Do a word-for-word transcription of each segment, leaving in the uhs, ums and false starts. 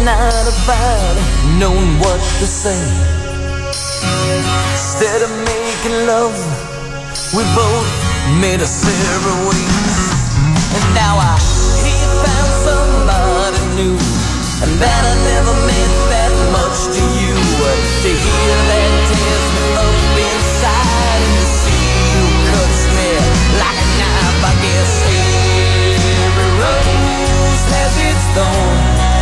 not about knowing what to say. Instead of making love, we both made our separate ways. And now I hear you found somebody new, and that I never meant that much to you. To hear that tears me up inside, and to see you cuts me like a knife. I guess every rose has its thorn,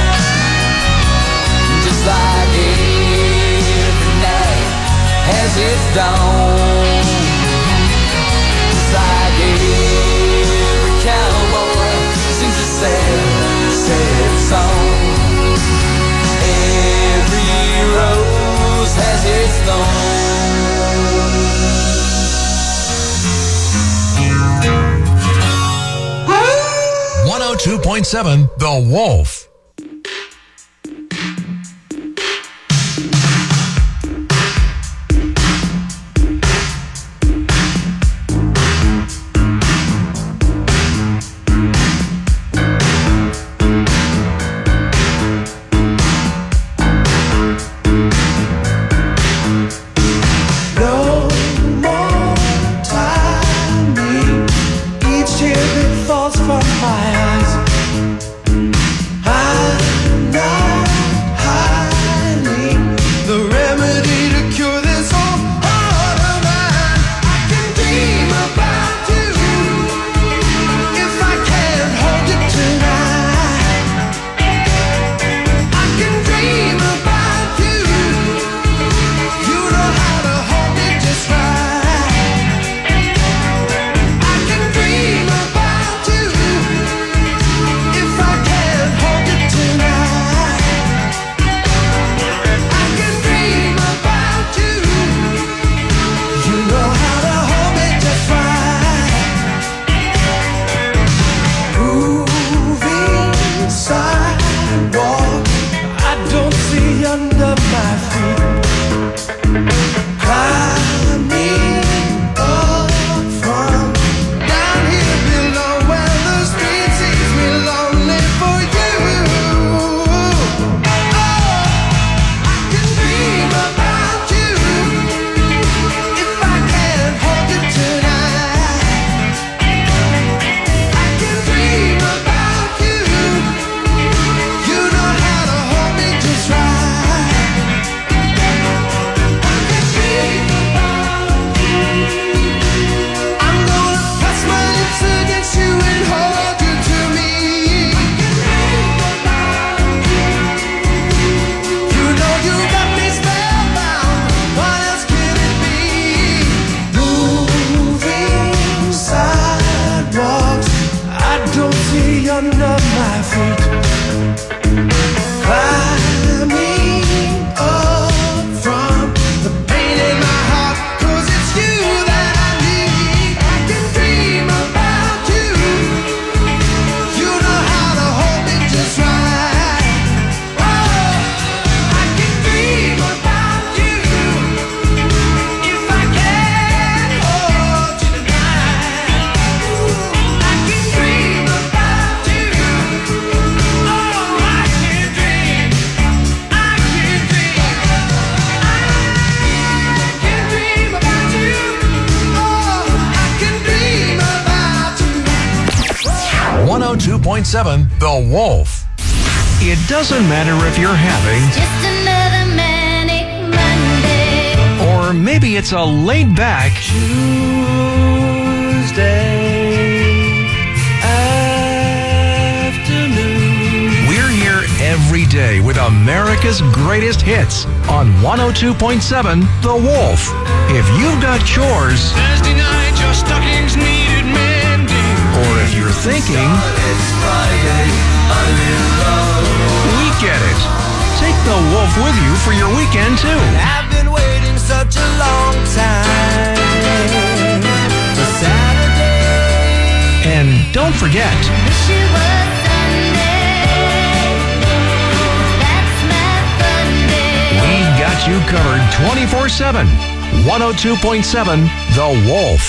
just like every night has its dawn. Just like every cowboy sings a sad, sad song. Every rose has its thorn. one oh two point seven The Wolf. one oh two point seven The Wolf. It doesn't matter if you're having just another manic Monday, or maybe it's a laid-back Tuesday afternoon. We're here every day with America's greatest hits on one oh two point seven The Wolf. If you've got chores, Thursday night, your stockings needed mending. or if you're thinking, It's Friday, I'm in love. we get it. Take The Wolf with you for your weekend, too. I've been waiting such a long time for Saturday. And don't forget, wish it was Sunday, that's my fun day. we got you covered twenty-four seven. one oh two point seven The Wolf.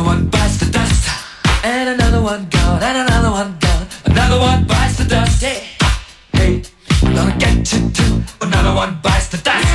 one bites the dust, and another one gone, and another one gone. Another one bites the dust. Hey, hey, I'm gonna get you too. Another one bites the dust.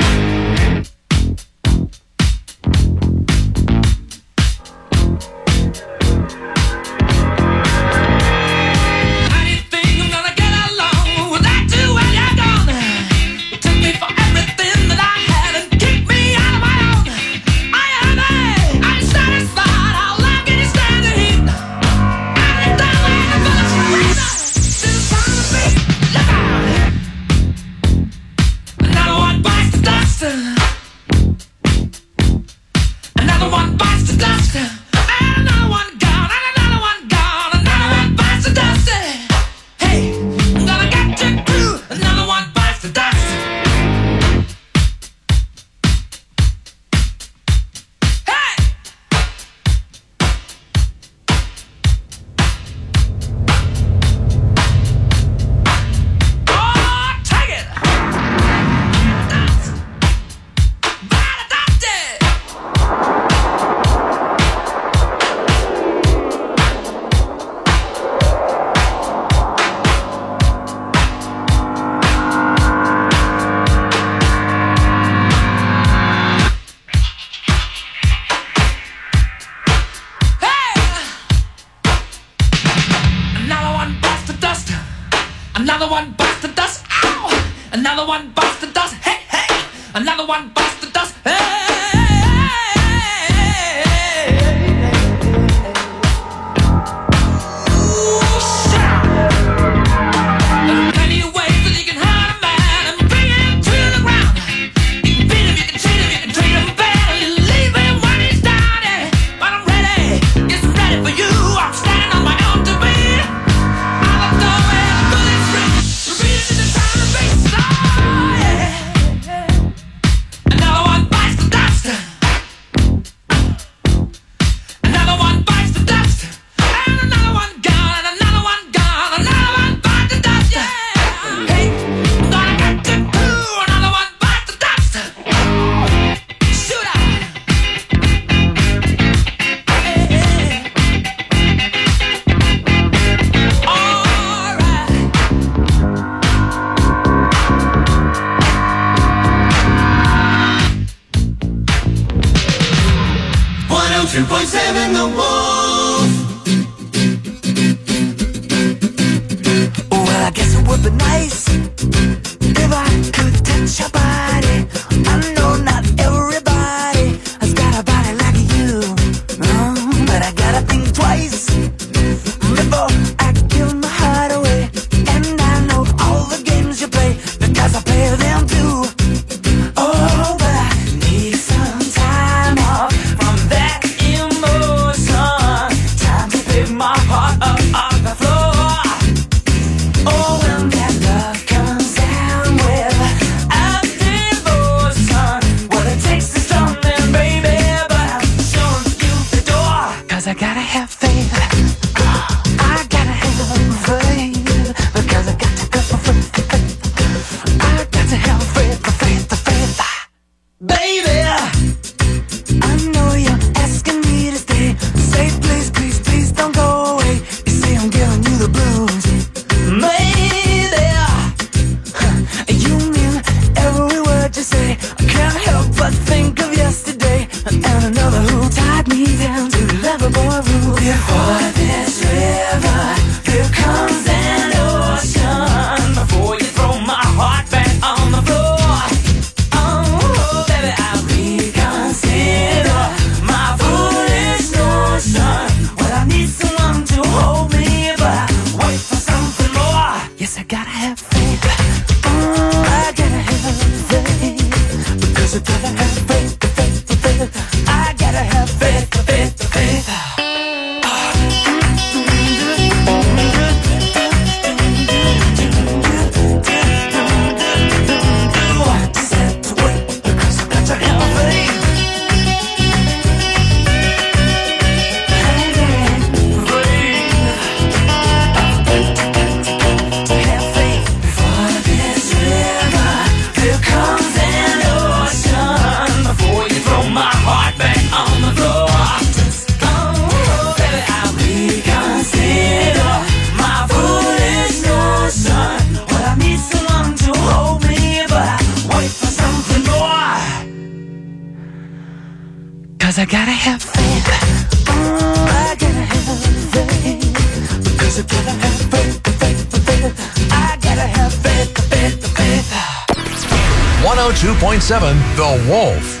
Another one bites the dust. Ow! Another one bites the dust. Hey, hey! Another one bites the dust. Hey! two point seven The Wolf. Well, I guess it would be nice if I could touch your body. I know not everybody has got a body like you, um, but I gotta think twice before I give my heart away. And I know all the games you play because I play them too. Oh, but I need some time off from that emotion. Time to pick my heart up off the floor. Oh, when that love comes down with a devotion, well, it takes a strong man, baby, but I'm showing you the door. Cause I gotta have faith. I gotta have faith. Because I got to go for faith. I got to have faith, the faith, the faith. Baby, I know you're asking me to stay. Say please, please, please don't go away. You say I'm giving you the blues. Maybe you mean every word you say. I can't help but think of yesterday and another who tied me down to Lover Boy rule. Before this river, here comes an ocean. Before you throw my heart back on the floor, oh baby, I reconsider my foolish notion. Well, I need someone to hold me, but I wait for something more. Yes, I gotta have faith. Oh, I gotta have faith. Because I gotta have faith, the faith, the faith. I gotta have faith, the faith, the faith. oh two point seven The Wolf.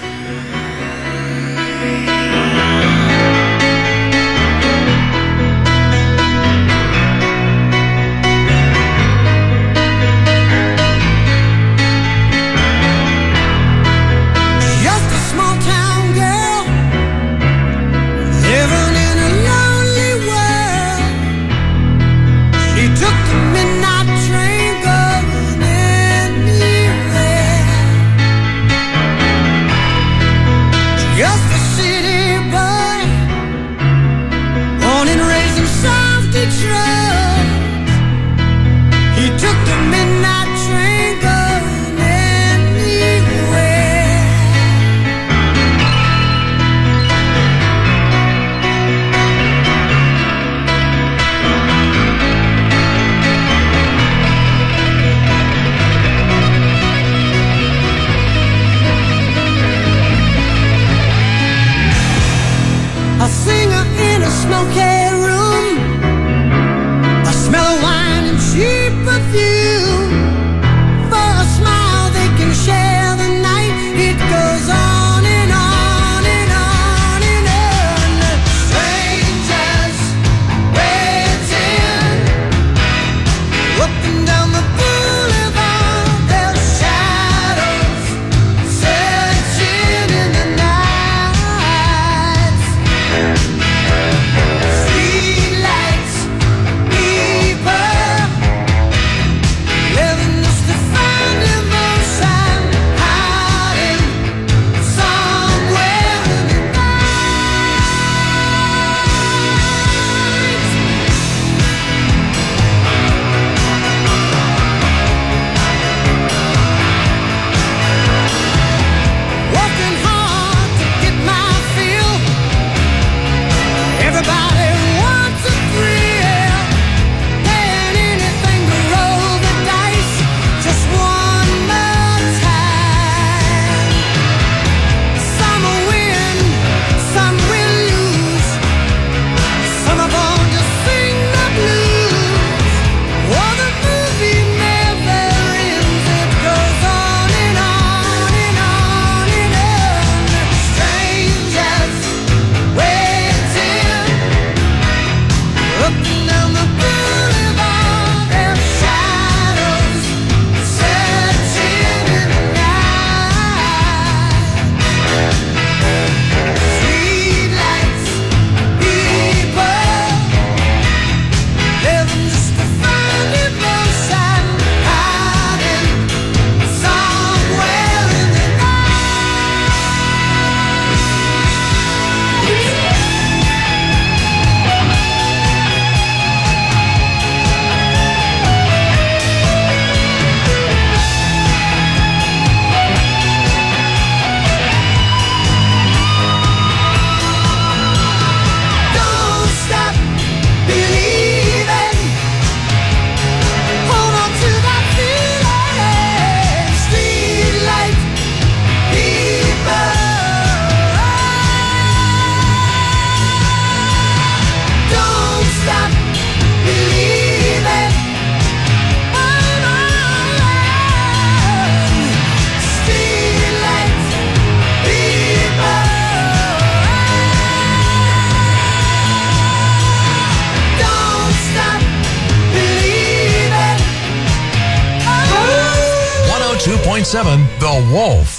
two point seven The Wolf.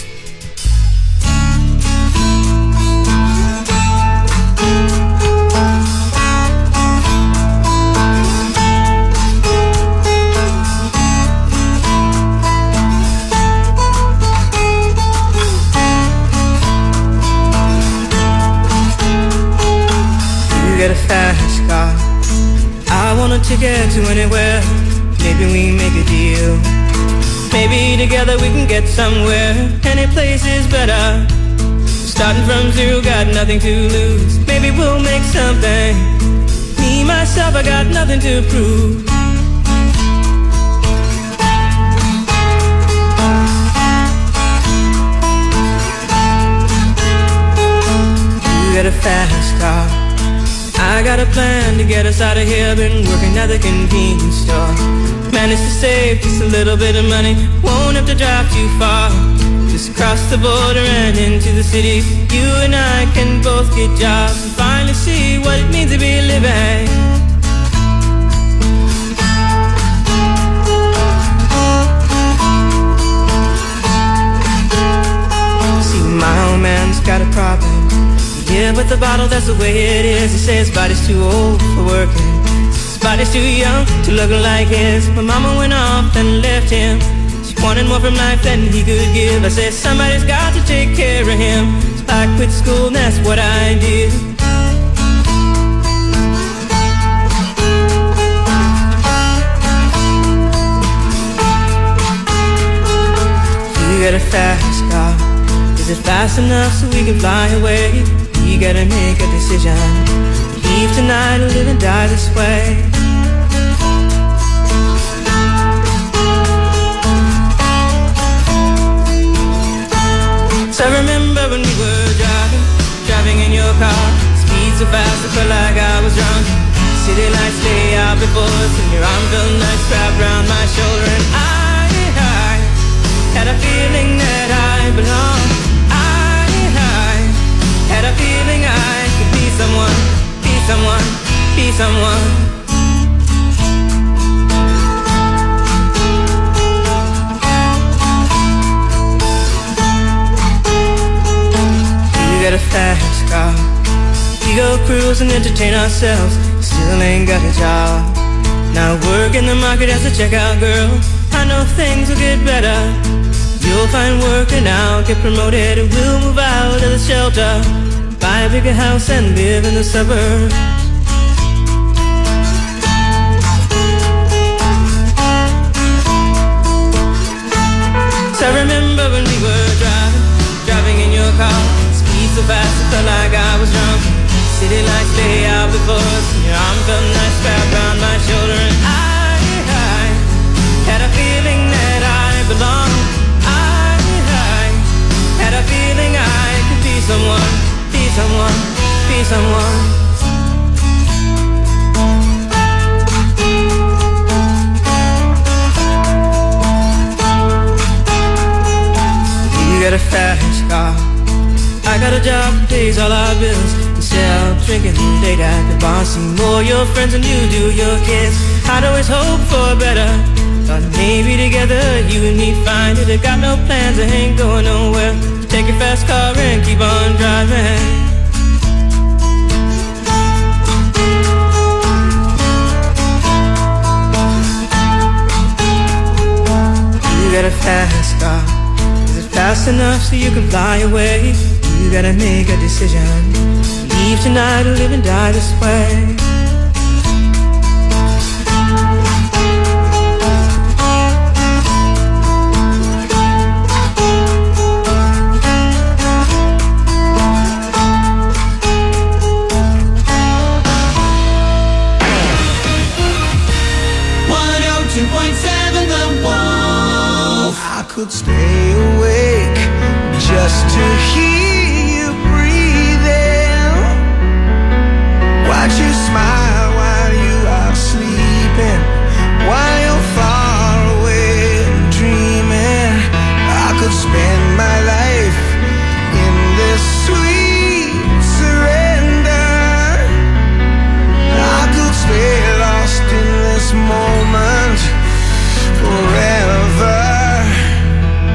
Get a fast car. I want a ticket to anywhere. Maybe we make a deal. Maybe together we can get somewhere. Any place is better. Starting from zero, got nothing to lose. Maybe we'll make something. Me, myself, I got nothing to prove. You get a fast car. I I got a plan to get us out of here. Been working at the convenience store. Managed to save just a little bit of money. Won't have to drive too far. Just cross the border and into the city. You and I can both get jobs and finally see what it means to be living. See, my old man's got a problem. Yeah, but the bottle, that's the way it is. He says his body's too old for working. His body's too young to look like his. My mama went off and left him. She wanted more from life than he could give. I said somebody's got to take care of him. So I quit school and that's what I did. You got a fast car. Is it fast enough so we can fly away? You gotta make a decision. Leave tonight or live and die this way. So I remember when we were driving, driving in your car. Speed so fast I felt like I was drunk. City lights lay out before us, and your arm felt nice wrapped around my shoulder. And I, I had a feeling that I belonged. Had a feeling I could be someone, be someone, be someone. You got a fast car. We go cruise and entertain ourselves. Still ain't got a job. Now work in the market as a checkout girl. I know things will get better. You'll find work and I'll get promoted. We'll move out of the shelter, buy a bigger house and live in the suburbs. So I remember when we were driving, driving in your car. Speed so fast I felt like I was drunk. City lights lay out before us, and your arm felt nice wrapped around my shoulder. And I, I had a feeling that I belonged. I, I had a feeling I could be someone, be someone, be someone. You got a fast car. I got a job that pays all our bills. Instead of drinking late at the bar, see more your friends than you do your kids. I'd always hope for better. Thought maybe together you and me find it. I got no plans, I ain't going nowhere. Take your fast car and keep on driving. You got a fast car. Is it fast enough so you can fly away? You gotta make a decision. Leave tonight or live and die this way. Could stay awake just to hear you breathing. Watch you smile while you are sleeping, while you're far away and dreaming. I could spend my life in this sweet surrender. I could stay lost in this moment forever.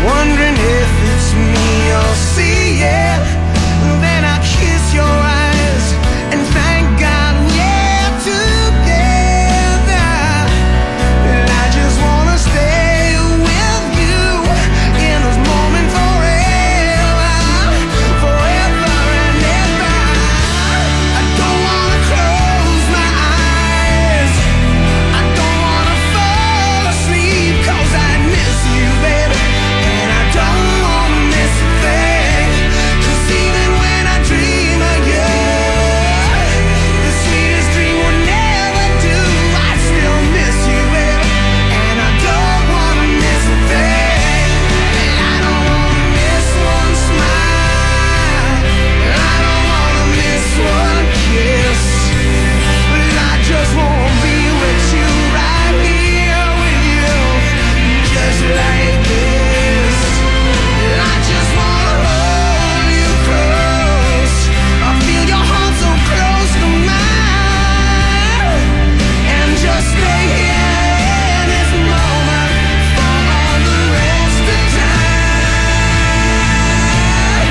wondering if it's me you'll see, yeah. Then I kiss your eyes and thank God we're together. And I just wanna stay with you in this moment forever, forever and ever. I don't wanna close my eyes, I don't wanna fall asleep, 'cause I miss you, baby, and I don't wanna miss a thing. 'Cause even when I dream of you, the sweetest dream will never do. I still miss you, baby, and I don't wanna miss a thing. And I don't wanna miss one smile, I don't wanna miss one kiss, but I just wanna be with you, right here with you, just like this. I just wanna hold you close, I feel your heart so close to mine, and just stay here in this moment for all the rest of time.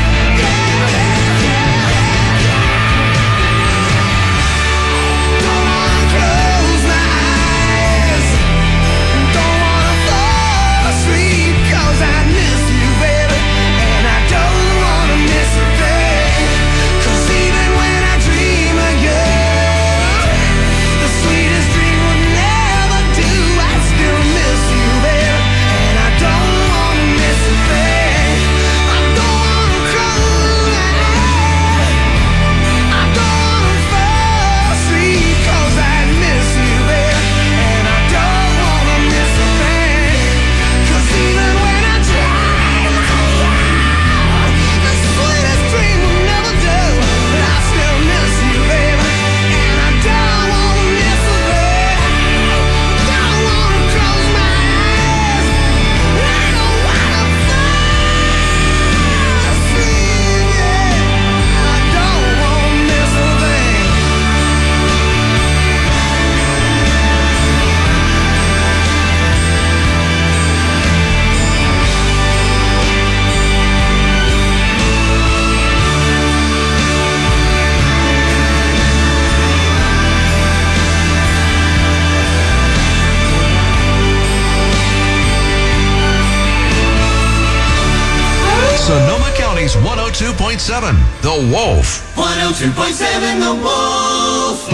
Don't wanna close my eyes, don't wanna fall asleep, 'cause I miss you, baby, and I don't wanna miss a thing. 'Cause even when I dream of you, the sweetest dream will never do. I still miss you, baby, and I don't wanna miss a thing. I don't wanna close my eyes, I don't wanna fall asleep, 'cause I miss you, baby, and I don't wanna miss a thing. 'Cause even when I dream of you, the sweetest dream will never do. But I still miss you, baby, and I don't wanna miss a thing. Don't wanna close my eyes, I don't wanna fall asleep, yeah. I don't wanna miss a thing. Sonoma County's one oh two point seven, The Wolf. one oh two point seven The Wolf.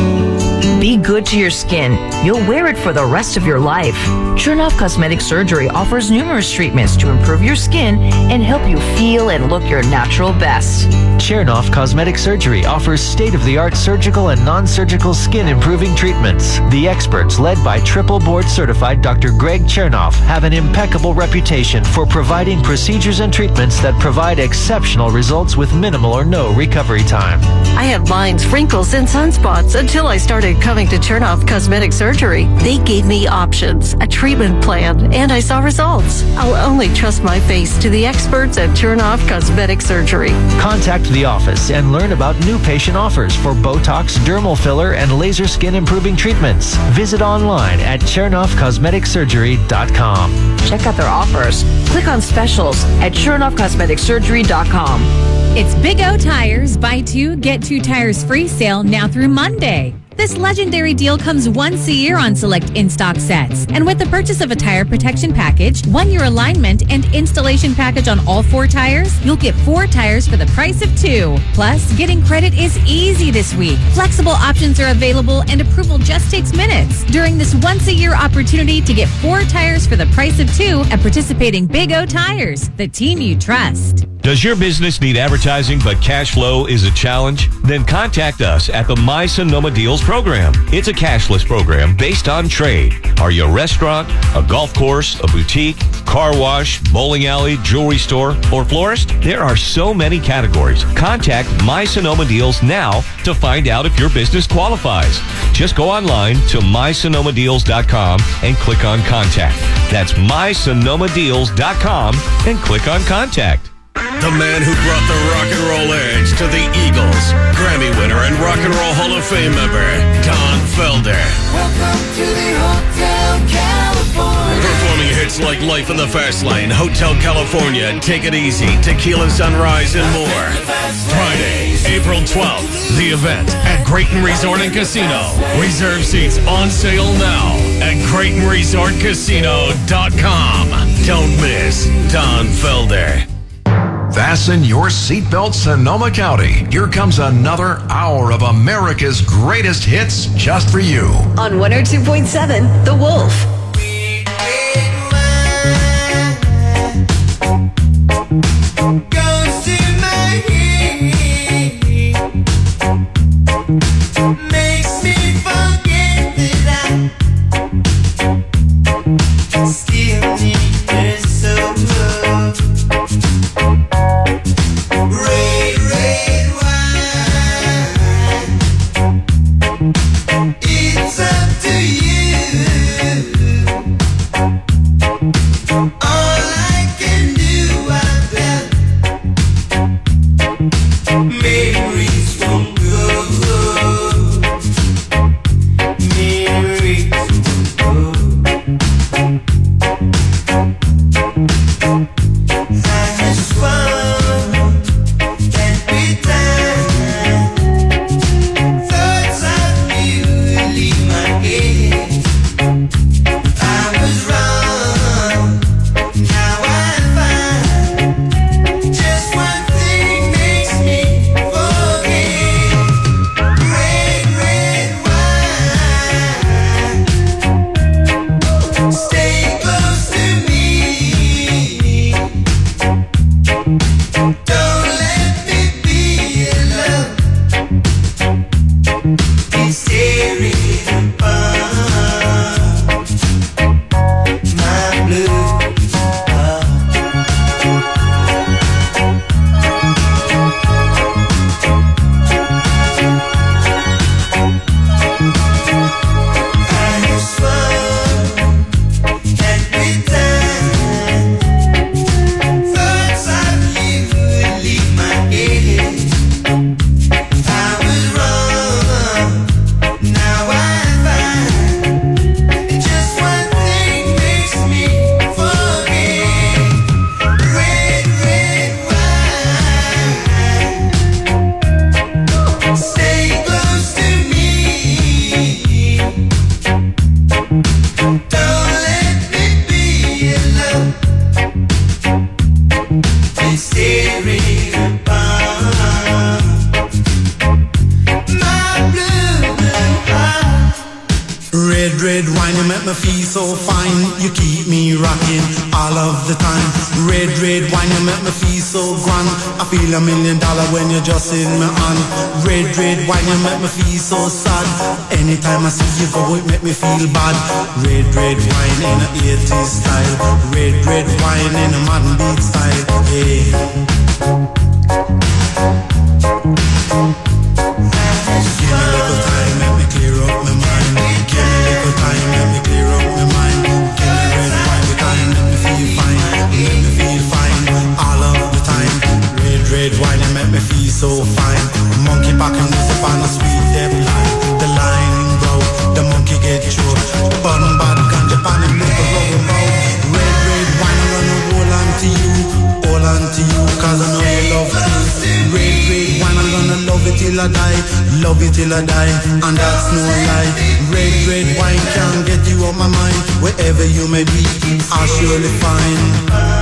Be good to your skin. You'll wear it for the rest of your life. Chernoff Cosmetic Surgery offers numerous treatments to improve your skin and help you feel and look your natural best. Chernoff Cosmetic Surgery offers state-of-the-art surgical and non-surgical skin improving treatments. The experts, led by triple board certified Doctor Greg Chernoff, have an impeccable reputation for providing procedures and treatments that provide exceptional results with minimal or no recovery time. I had lines, wrinkles, and sunspots until I started coming to Chernoff Cosmetic Surgery. They gave me options, a treatment plan, and I saw results. I'll only trust my face to the experts at Chernoff Cosmetic Surgery. Contact the office and learn about new patient offers for Botox, dermal filler, and laser skin improving treatments. Visit online at chernoff cosmetic surgery dot com. Check out their offers. Click on specials at chernoff cosmetic surgery dot com. It's Big O Tires Buy Two, Get Two Tires Free sale now through Monday. This legendary deal comes once a year on select in-stock sets. And with the purchase of a tire protection package, one-year alignment, and installation package on all four tires, you'll get four tires for the price of two. Plus, getting credit is easy this week. Flexible options are available and approval just takes minutes. During this once-a-year opportunity to get four tires for the price of two at participating Big O Tires, the team you trust. Does your business need advertising but cash flow is a challenge? Then contact us at the My Sonoma Deals program. It's a cashless program based on trade. Are you a restaurant, a golf course, a boutique, car wash, bowling alley, jewelry store, or florist? There are so many categories. Contact My Sonoma Deals now to find out if your business qualifies. Just go online to my sonoma deals dot com and click on contact. That's my sonoma deals dot com and click on contact. The man who brought the rock and roll edge to the Eagles, Grammy winner and Rock and Roll Hall of Fame member, Don Felder. Welcome to the Hotel California. Performing hits like Life in the Fast Lane, Hotel California, Take It Easy, Tequila Sunrise, and more. Friday, April twelfth, the event at Creighton Resort and Casino. Reserve seats on sale now at Creighton Resort Casino dot com. Don't miss Don Felder. Fasten your seatbelt, Sonoma County. Here comes another hour of America's greatest hits just for you. On one oh two point seven, The Wolf. Goes to my head, makes me forget that I still need her so much. Red, red wine, it's up to you. All I can do, I bet memories won't go. Memories won't go. I just want that bit time. Thoughts of you leave my head. I was wrong. Now I find just one thing makes me forget. Red, red wine, stay close to me. Don't let me be alone. It's tearing apart my blue heart. I just want that bit time. Thoughts of you leave my head. I was wrong. Now I find just one thing makes me forget. Red, red wine, stay close to me. Don't let me be alone. It's tearing apart my blue, blue heart. Red, red wine, you make me feel so fine. You keep me rocking all of the time. Red, red wine, you make me feel so grand. I feel a million dollar when you're just in my hand. Red, red wine, you make me feel so sad. Anytime I see you go, it make me feel bad. Red, red wine in a eighties style. Red, red wine in a modern beat style. Yeah. Give me a little time, let me clear up my mind. Give me a little time, let me clear up my mind. Give me red wine with time, let me feel fine. Let me feel fine all of the time. Red, red wine, it make me feel so fine. Monkey back and music on a sweet depth line. The line broke, the monkey get choked. Bun bad ganja pan and make a rubber roll. Red, red wine, I'm gonna hold on to you. Hold on to you, cause I know you love me. Red, red wine, I'm gonna love it till I die. Love it till I die, and that's no lie. Red, red wine can't get you off my mind. Wherever you may be, I'll surely find